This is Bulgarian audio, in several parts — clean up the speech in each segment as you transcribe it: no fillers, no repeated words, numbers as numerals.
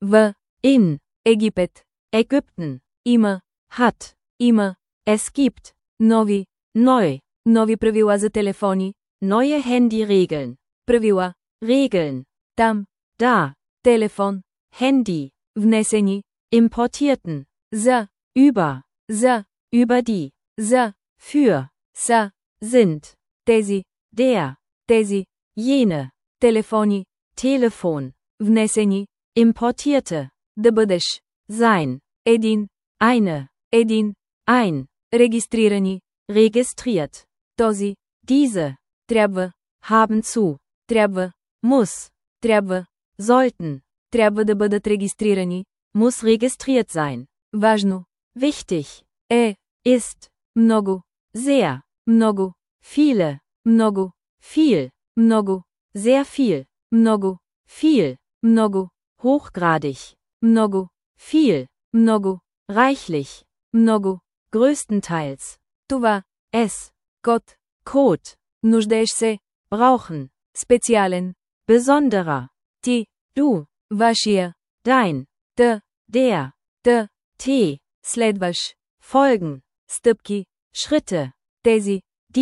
в, in, Египет, Ägypten, има, hat, има, es gibt, нови, neu, нови правила за телефони, neue Handyregeln, правила, Regeln, там, da, телефон, Handy, внесени, importierten, за, über die, за, für, са, sind, тези, der, тези, jene, телефони, Telefon, внесени, importierte, да бъдеш, sein, един, eine, един, ein, регистрирани, registriert, този, diese, трябва, haben zu, трябва, muss, трябва, sollten, трябва да бъдат регистрирани, muss registriert sein, важно, wichtig, ist, много, sehr, много, viele, много, viel, много, sehr viel, много, viel, много, hochgradig, много, viel, много, reichlich, много, größtenteils, това, es, Gott, Code, нуждаеш се, brauchen, специален, besonderer, ти, du, вашия, dein, der, te, следваш, folgen, стъпки, Schritte, тези,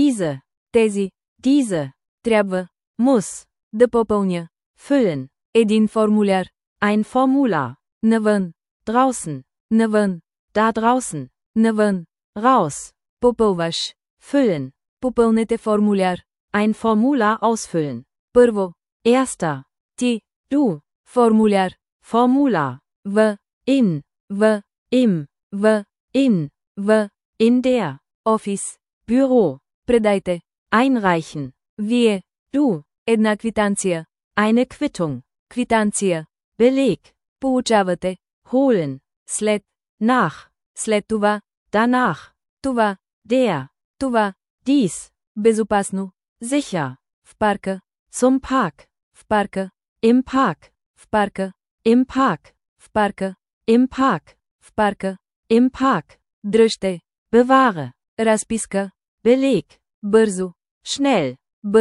diese, трябва, muss, да попълня, füllen, един формуляр, ein Formular, навън, draußen, навън, da draußen, навън, raus, попълваш, füllen, попълнете формуляр, ein Formular ausfüllen, първо, erster, ти, du, формуляр, Formular, в, in, in der, Office, Büro, предайте, einreichen, вие, du, една квитанция, eine Quittung, квитанция, Beleg, получавате, holen, след, nach, след това, danach, това, der, това, dies, безопасно, sicher, в парка, zum Park, в парка, im Park, в парка, im Park, в парка, im Park, в парка, im Park, дръжте, bewahre, разписка, Beleg, бързо, schnell,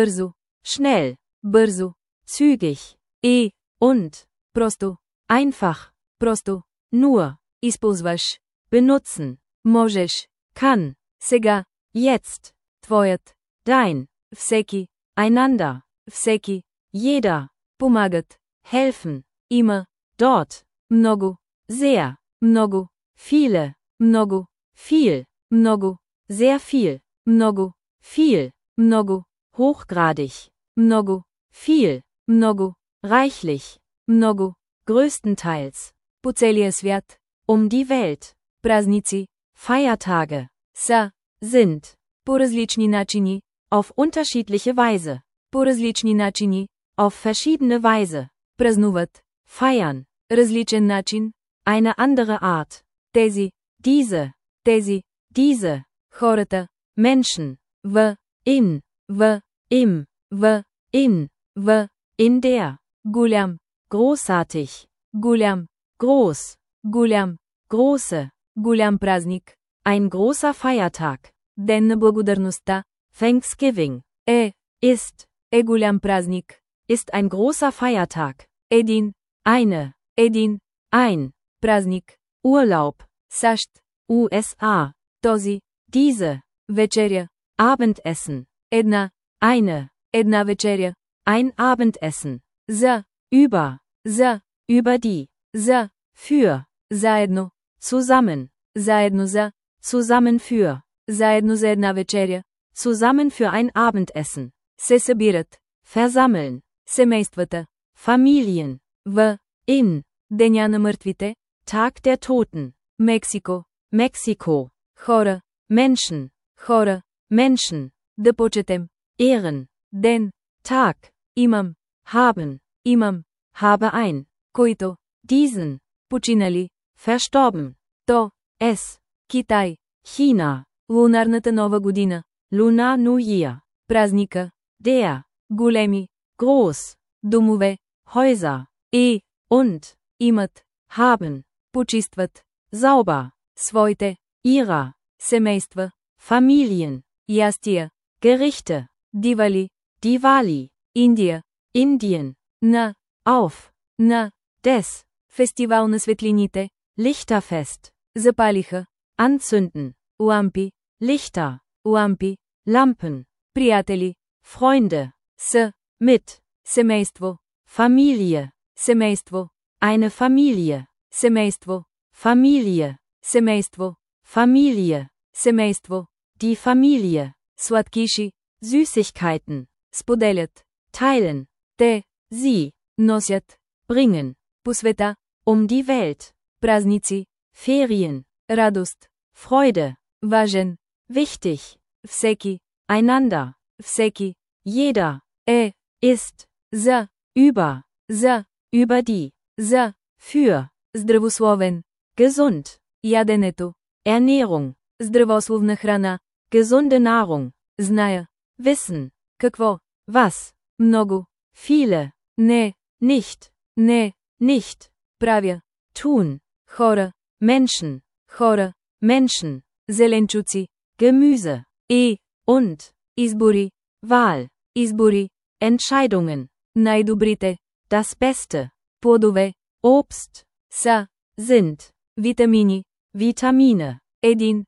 бързо, zügig, und, просто, einfach, просто, nur, използваш, benutzen, можеш, kann, сега, jetzt, твоят, dein, всеки, einander, всеки, jeder, помагат, helfen, има, dort, много, sehr, много, viele, много, viel, много, sehr viel, много, viel, много, hochgradig, много, viel, много, reichlich, много, größtenteils, по целия свят, die Welt, празници, Feiertage, са, sind, по различни начини, auf unterschiedliche Weise, по различни начини, auf verschiedene Weise, празнуват, feiern, различен начин, eine andere Art, тези, diese, хората, Menschen, в, in, im, in der, голям, großartig, голям, groß, голям, große, голям празник, ein großer Feiertag, ден на благодарността, Thanksgiving, ist, голям празник, ist ein großer Feiertag, един, ein, празник, Urlaub, САЩ, USA, този, diese, вечеря, Abendessen, една вечеря, ein Abendessen, за, über die, за, für, заедно, zusammen, заедно за, zusammen für, заедно за една вечеря, zusammen für ein Abendessen, се събират, versammeln, семействата, Familien, в, in, деня на мъртвите, Tag der Toten, Мексико, хора, Menschen, да почетем, Ehren, ден, Tag, имам, habe ein, които, diesen, починали, verstorben, то, es, Китай, China, лунарната нова година, Lunar New Year, празника, der, големи, groß, домове, Häuser, und, имат, haben, почистват, sauber, своите, ihrer, семейства, Familien, ястия, Gerichte, Diwali, Индия, Indien, на, auf, на, des, Фестивал на светлините. Lichterfest. Запалиха. Anzünden. Лампи. Lichter. Лампи. Lampen. Приятели. Freunde. С. Mit. Семейство. Familie. Семейство. Eine Familie. Семейство. Familie. Семейство. Familie. Семейство. Die Familie. Сладкиши. Süßigkeiten. Споделят. Teilen. Те. Sie. Носят. Bringen. По света. Die Welt. Празници. Ferien. Радост. Freude. Важен. Wichtig. Всеки. Einander. Всеки. Jeder. Ist. За. Über. За. Die. За. Für. Здравословен. Gesund. Яденето. Ernährung. Здравословна храна. Gesunde Nahrung. Зная. Wissen. Какво? Was. Много. Viele. Не. Nicht. Не. Nicht. Правя. Tun. Хора. Menschen. Хора. Menschen. Зеленчуци. Gemüse. Und. Избори. Wahl. Избори. Entscheidungen. Най-добрите. Das Beste. Плодове. Obst. Са. Sind. Витамини. Vitamine. Един.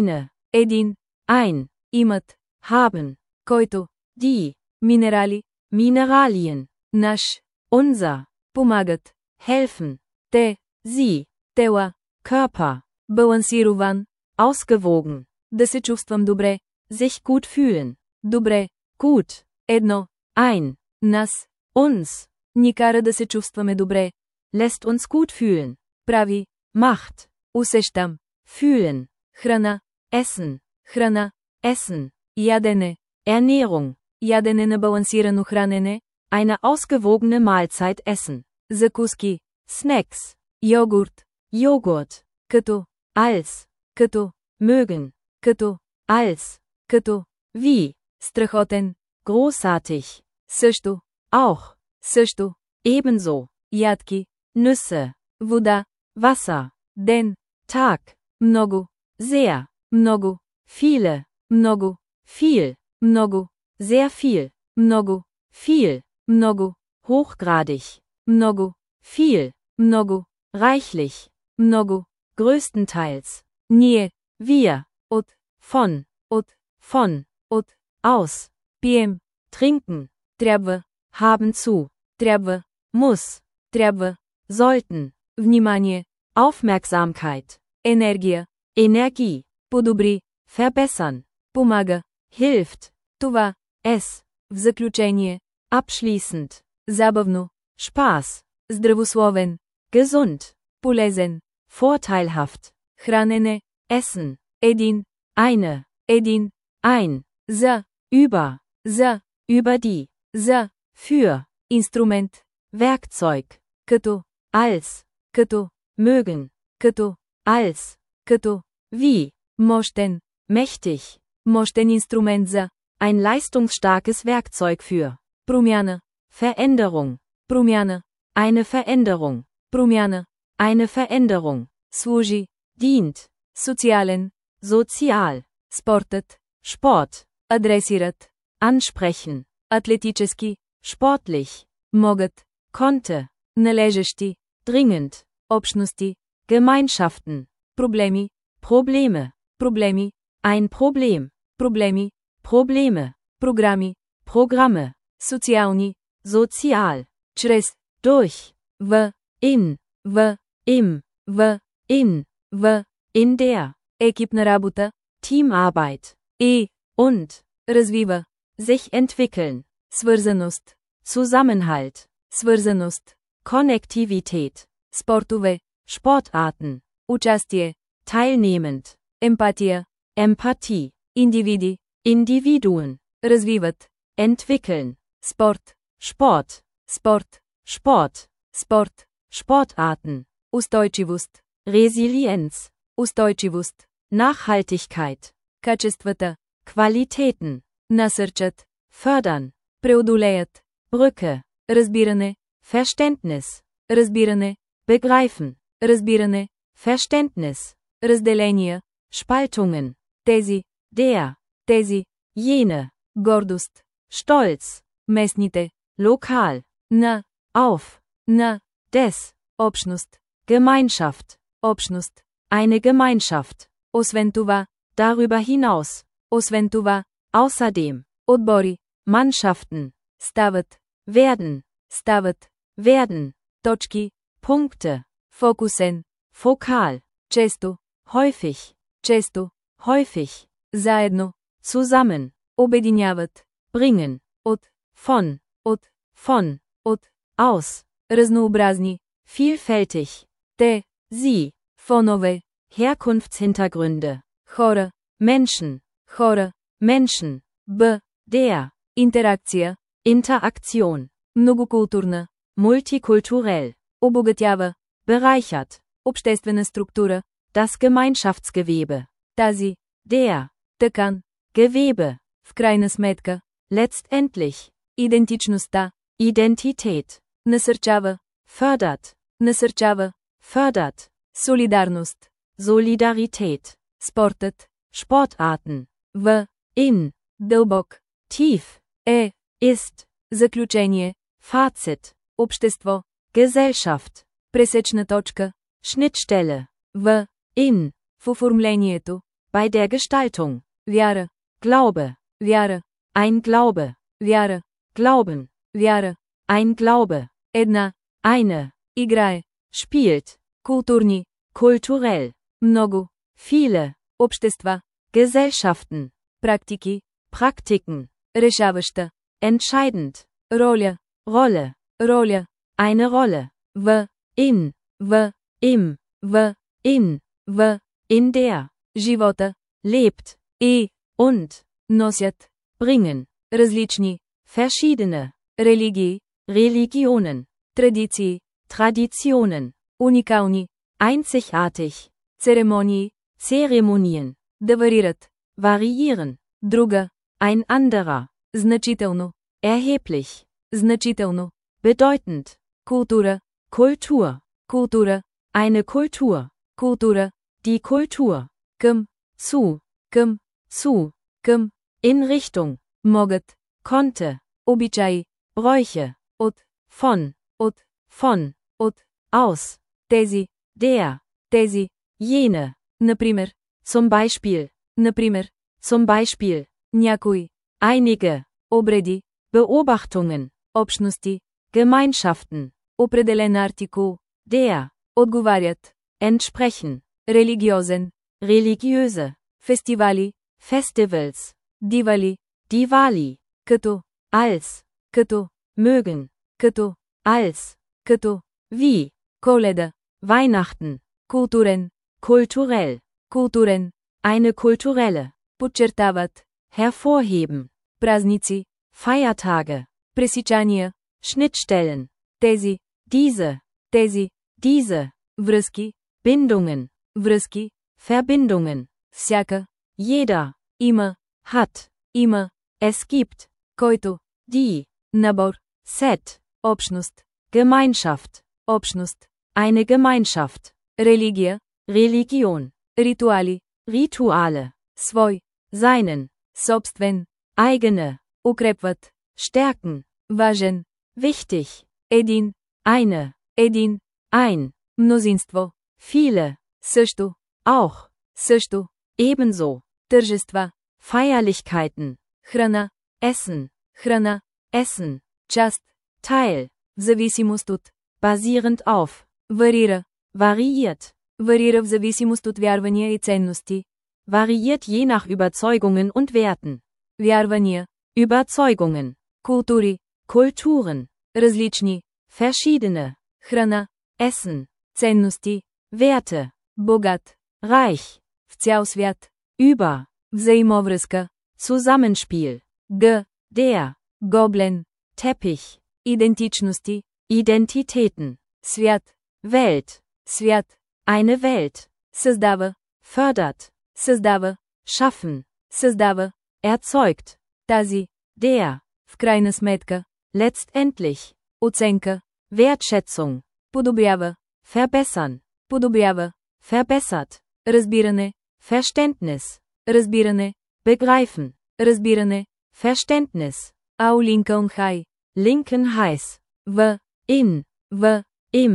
Ein. Един. Имат. Haben. Който. Die. Минерали. Mineralien. Наш. Unser. Помагат. Helfen. Те. Sie. Тела. Körper. Балансирован. Ausgewogen. Да се чувствам добре. Sich gut fühlen. Добре. Gut. Едно. Ein. Нас. Uns. Ни кара да се чувстваме добре. Lässt uns gut fühlen. Прави. Macht. Усещам. Fühlen. Храна. Essen. Храна. Essen. Ядене. Ernährung. Ядене на балансирано хранене. Eine ausgewogene Mahlzeit essen. Закуски. Snacks. Йогурт. Joghurt. Като. Als. Като. Mögen. Като. Als. Като. Wie. Страхотен. Großartig. Също. Auch. Също. Ebenso. Ядки. Nüsse. Вода. Wasser. Ден. Tag. Много. Sehr. Много. Viele. Много. Viel. Много. Sehr viel. Много. Viel. Много. Hochgradig. Много. Viel. Много. Reichlich. Много. Größtenteils. Ние. Wir. От. Von. От. От. Aus. Пием. Trinken. Трябва. Haben zu. Трябва. Muss. Трябва. Sollten. Внимание. Aufmerksamkeit. Енергия. Energie. Подобри. Verbessern. Помага. Hilft. Това. Es. В заключение. Abschließend. Забавно. Spaß. Здравословен. Gesund. Полезен. Vorteilhaft. Хранене. Essen. Един. Eine. Един. Ein. За. Über. За. Über die. За. Für. Инструмент. Werkzeug. Като. Als. Като. Mögen. Като. Als. Като. Wie. Мощен. Mächtig. Мощен инструмент за. Ein leistungsstarkes Werkzeug für. Промяна. Veränderung. Промяна. Eine Veränderung. Промяна. Eine Veränderung. Служи. Dient. Социален. Sozial. Спортът. Sport. Адресират. Ansprechen. Атлетически. Sportlich. Могат. Konnte. Належащи. Dringend. Общности. Gemeinschaften. Проблеми. Probleme. Проблеми. Ein Problem. Проблеми. Probleme. Програми. Programme. Социални. Sozial. Чрез. Durch. В. In. В. Im. В. In. В. In der. Екипна работа. Teamarbeit. И. Und. Развива. Sich entwickeln. Свързаност. Zusammenhalt. Свързаност. Konnektivität. Спортове. Sportarten. Участие. Teilnehmend. Емпатия. Empathie. Индивиди. Individuen. Развиват. Entwickeln. Спорт. Sport. Спорт. Sport. Спорт. Sportarten. Устойчивост. Resilienz. Устойчивост. Nachhaltigkeit. Качествата. Qualitäten. Насърчат. Fördern. Преодолеят. Brücke. Разбиране. Verständnis. Разбиране. Begreifen. Разбиране. Verständnis. Разделения. Spaltungen. Тези. Der. Тези. Jene. Гордост. Stolz. Местните. Lokal. На. Auf. На. Des. общност, Gemeinschaft, общност, eine Gemeinschaft, освен това, darüber hinaus, освен това, außerdem, отбори, Mannschaften, стават, стават, werden, точки, Punkte, фокусен, Fokal, често, häufig, заедно, zusammen, обединяват, bringen, от, von, от, aus, разнообразни, vielfältig, те, sie, фонове, Herkunftshintergründe, хора, Menschen, б, der, интеракция, Interaktion, многокултурна, multikulturell, обогатява, bereichert, обществена структура, das Gemeinschaftsgewebe, тази, der, тъкан, Gewebe, в крайна сметка, letztendlich, идентичността, Identität, насърчава, fördert, солидарност, Solidarität, спортът, Sportarten, в, in, дълбок, tief, ist, заключение, Fazit, общество, Gesellschaft, пресечна точка, Schnittstelle, в, in, в оформлението, bei der Gestaltung, вяра, Glaube, вяра, ein Glaube, вяра, Glauben, вяра, ein Glaube, една, eine, играе, spielt, културни, kulturell, много, viele, общества, Gesellschaften, практики, Praktiken, решаваща, entscheidend, роля, Rolle, eine Rolle, в, in, im, в, в, in der, живота, lebt, и, und, носят, bringen, различни, verschiedene, религии, Religionen, традиции, Traditionen, уникални, einzigartig, церемонии, Zeremonien, да варират, variieren, друга, ein anderer, значително, erheblich, значително, bedeutend, култура, Kultur, култура, eine Kultur, култура, die Kultur, към, zu, към, към, in Richtung, могат, konnte, обичаи, Bräuche, от, von, от, aus, тези, der, jene, например, zum Beispiel, някои, einige, обреди, Beobachtungen, общности, Gemeinschaften, определен артикул, der, отговарят, entsprechen, религиозен, religiöse, фестивали, Festivals, дивали, Diwali, като, als, mögen, als, wie, Коледа, Weihnachten, културен, kulturell, eine kulturelle, подчертават, hervorheben, празници, Feiertage, пресичания, Schnittstellen, тези, diese, връзки, Bindungen, връзки, Verbindungen, всяка, jeder, има, hat, es gibt, който, die, набор, Set, общност, Gemeinschaft, общност, eine Gemeinschaft, религия, Religion, ритуали, Rituale, свой, seinen, собствен, eigene, укрепват, stärken, важен, wichtig, един, eine, ein, мнозинство, viele, също, auch, ebenso, тържества, Feierlichkeiten, храна, Essen, част, Teil, в зависимост от, basierend auf, варира, variiert, варира в зависимост от вярвания и ценности, variiert je nach Überzeugungen und Werten, вярвания, Überzeugungen, култури, Kulturen, различни, verschiedene, храна, Essen, ценности, Werte, богат, reich, в цял свят, über, взаимовръзка, Zusammenspiel, der, гоблен, Teppich, идентичности, Identitäten, свят, Welt, свят, eine Welt, създава, fördert, създава, schaffen, създава, erzeugt, тази, der, в крайна сметка, letztendlich, оценка, Wertschätzung, подобрява, verbessern, подобрява, verbessert, разбиране, Verständnis, разбиране, begreifen, разбиране, Verständnis, Ау Линкълн Хай, Linken heiß, в, in, в, im,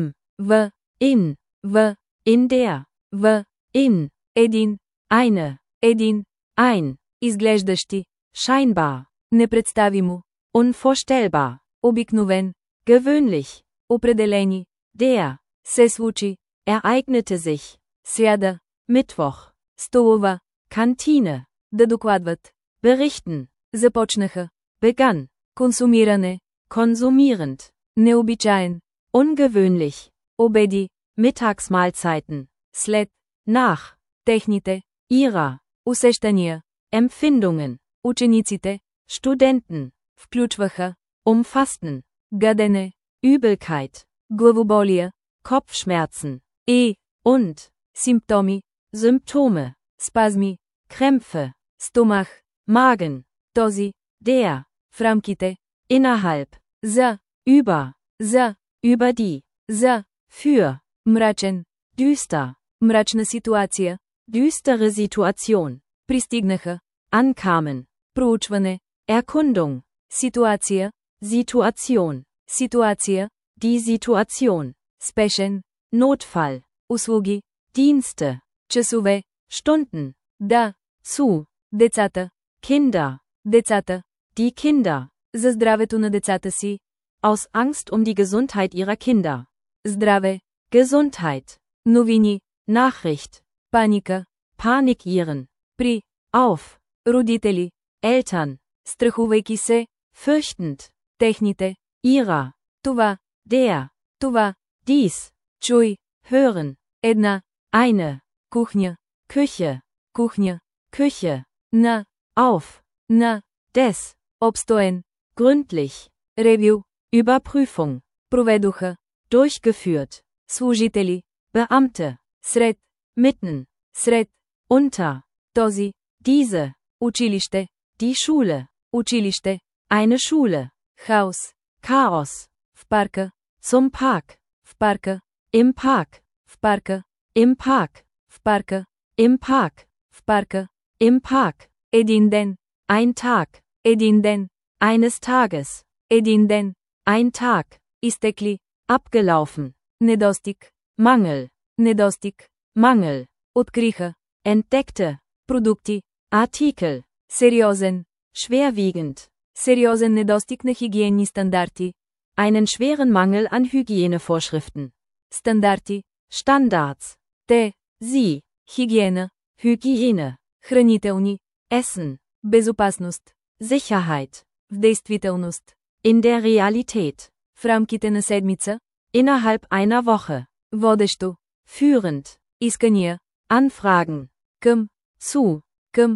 в, in, в, in der, в, in, един, eine, един, ein, изглеждащи, scheinbar, непредставимо, unvorstellbar, обикновен, gewöhnlich, определени, der, се случи, ereignete sich, сряда, Mittwoch, столова, Kantine, да докладват, berichten, започнаха, begann, консумиране, konsumierend, необичаен, ungewöhnlich, обеди, Mittagsmahlzeiten, след, nach, техните, ihrer, усещания, Empfindungen, учениците, Studenten, включваха, umfassten, гадене, Übelkeit, главоболия, Kopfschmerzen, и, und, симптоми, Symptome, спазми, Krämpfe, стомах, Magen, този, der, в рамките, innerhalb, за, über, за, über die, за, für, мрачен, düster, мрачна ситуация, düstere Situation, пристигнаха, ankamen, проучване, Erkundung, ситуация, Situation, ситуация, die Situation, спешен, Notfall, услуги, Dienste, часове, Stunden, да, zu, децата, Kinder, децата, die Kinder, за здравето на децата си, aus Angst um die Gesundheit ihrer Kinder, здраве, Gesundheit, новини, Nachricht, паника, panikieren, при, auf, родители, Eltern, страхувайки се, fürchtend, техните, ihrer, това, der, това, dies, чуй, hören, една, eine, кухня, Küche, кухня, Küche, на, auf, на, des, обстоен, gründlich, ревю, Überprüfung, проведоха, durchgeführt, служители, Beamte, сред, mitten, сред, unter, този, diese, училище, die Schule, училище, eine Schule, хаос, Chaos, в парка, zum Park, в парка, im Park, в парка, im Park, в парка, im Park, в парка, im Park, един ден, ein Tag, един ден, eines Tages, един ден, ein Tag, изтекли, abgelaufen, недостиг, Mangel, недостиг, Mangel, откриха, entdeckte, продукти, Artikel, сериозен, schwerwiegend, сериозен недостиг на хигиенни стандарти, einen schweren Mangel an Hygienevorschriften, стандарти, Standards, те, sie, хигиена, Hygiene, хранителни, Essen, безопасност, Sicherheit, в действителност, in der Realität, в рамките на седмица, innerhalb einer Woche, водещо, führend, искания, Anfragen, към, zu, към,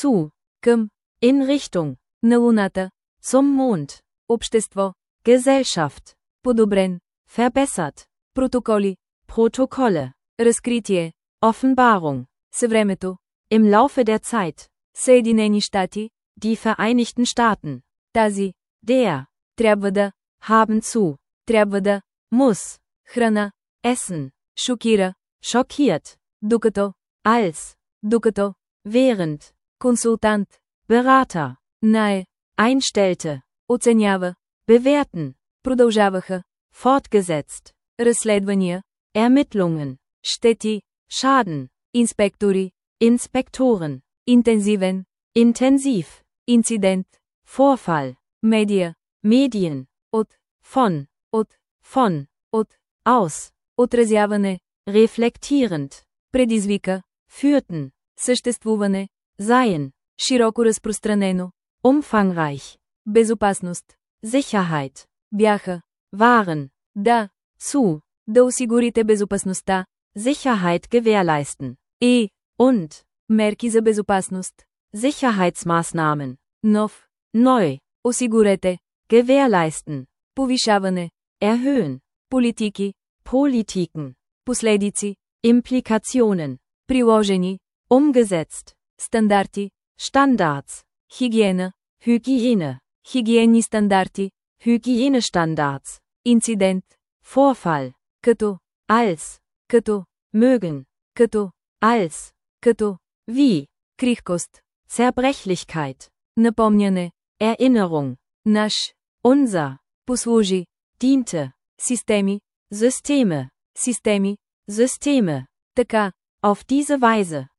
към, in Richtung, на луната, zum Mond, общество, Gesellschaft, подобрен, verbessert, протоколи, Protokolle, разкритие, Offenbarung, съвремето, im Laufe der Zeit, Съединени щати, die Vereinigten Staaten, тази, der, трябва да, haben zu, трябва да, muss, храна, essen, шокира, schockiert, докато, als, докато, während, консултант, Berater, нае, einstellte, оценява, bewerten, продължаваха, fortgesetzt, разследвания, Ermittlungen, щети, Schaden, инспектори, Inspektoren, интензивен, intensiv, инцидент, Vorfall, медиа, Medien, от, von, от, aus, отразяване, reflektierend, предизвика, führten, съществуване, seien, широко разпространено, umfangreich, безопасност, Sicherheit, бяха, waren, да, zu, да осигурите безопасността, Sicherheit gewährleisten, и, und, мерки за безопасност, Sicherheitsmaßnahmen, нов, neu, осигурете, gewährleisten, повишаване, erhöhen, политики, Politiken, последици, Implikationen, приложени, umgesetzt, стандарти, Standards, хигиена, Hygiene, хигиенни стандарти, Hygienestandards, инцидент, Vorfall, като, als, като, mögen, като, als, wie, крихкост, Zerbrechlichkeit, напомняне, Erinnerung, наш, unser, послужи, diente, системи, Systeme, Системи. Systeme. Така. Auf diese Weise.